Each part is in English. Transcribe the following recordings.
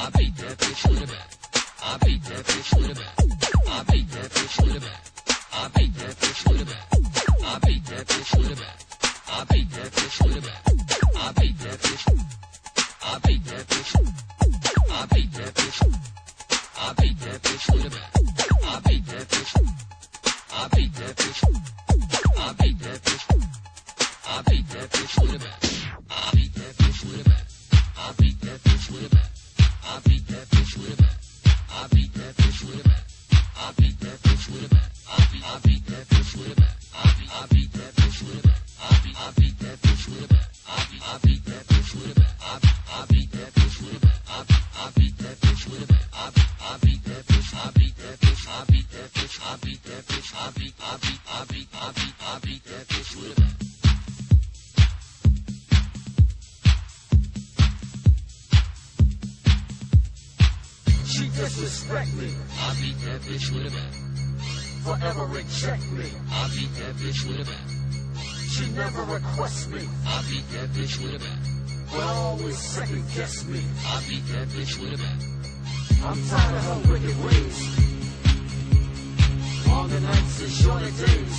I beat that bitch with a bat. I beat that bitch with a bat. I beat that bitch with a bat. I beat that bitch with a bat. I beat that bitch with a bat. I beat that bitch with a bat. I beat that bitch. I beat that bitch. I beat that bitch. I beat that bitch with a bat. I beat that bitch. I beat that bitch. I beat that bitch. I beat that bitch with a bat. I beat that bitch with a bat. I beat that bitch with a bat. I beat that bitch with a bat. I beat that bitch with a bat. I beat that bitch with a bat. I beat that bitch with a bat. I beat that bitch with a bat. I beat that bitch with a bat. I beat that bitch with a bat. I beat that bitch with a bat. I beat that bitch with a bat. I beat that bitch. I beat that bitch. I beat that bitch. I beat that bitch. I beat that bitch with a bat. She disrespect me. I beat that bitch with a bat. Forever reject me. I beat that bitch with a bat. She never requests me. I beat that bitch with a bat. But always second guess me. I beat that bitch with a bat. I'm tired of her wicked ways. Longer nights and shorter days.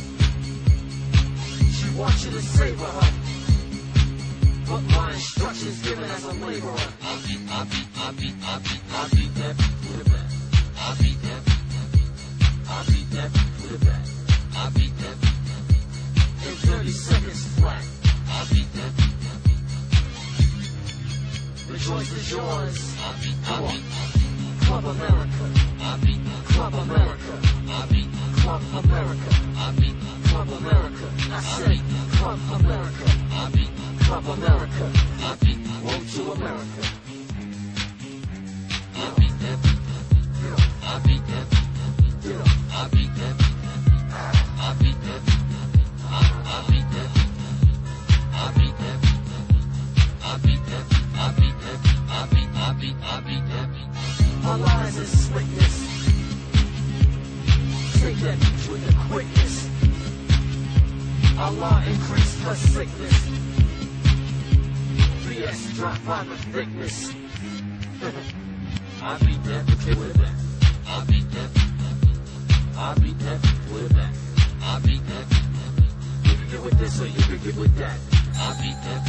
She wants you to savor her. But my instructions given as a laborer. I beat that bitch with a bat. I beat that bitch with a bat. I beat that in 30 seconds flat. I beat that. The choice is yours. I beat Club America. I beat Club America. I beat Club America. I beat Club America. I said Club America. I beat Club America. I beat Road to America. I beat that. I beat that. Get up. I beat that. I beat that. I beat that. I beat that. I beat that. I beat that. I beat that. Her lies and slickness. Take that bitch with the quickness. Allah increased her sickness. BS dropped by the thickness. I beat that bitch with a bat. I beat that. I beat that with a bat. I beat that. You can get with this or you can get with that. I beat that.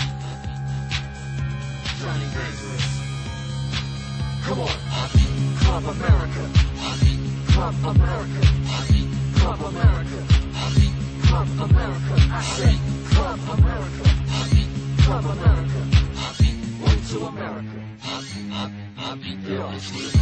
Johnny Dangerous. Come on. I beat Club America. I beat Club America. I beat Club America. I beat Club America. I said Club America. I beat Club America. I beat Road to America. I beat that bitch with a bat.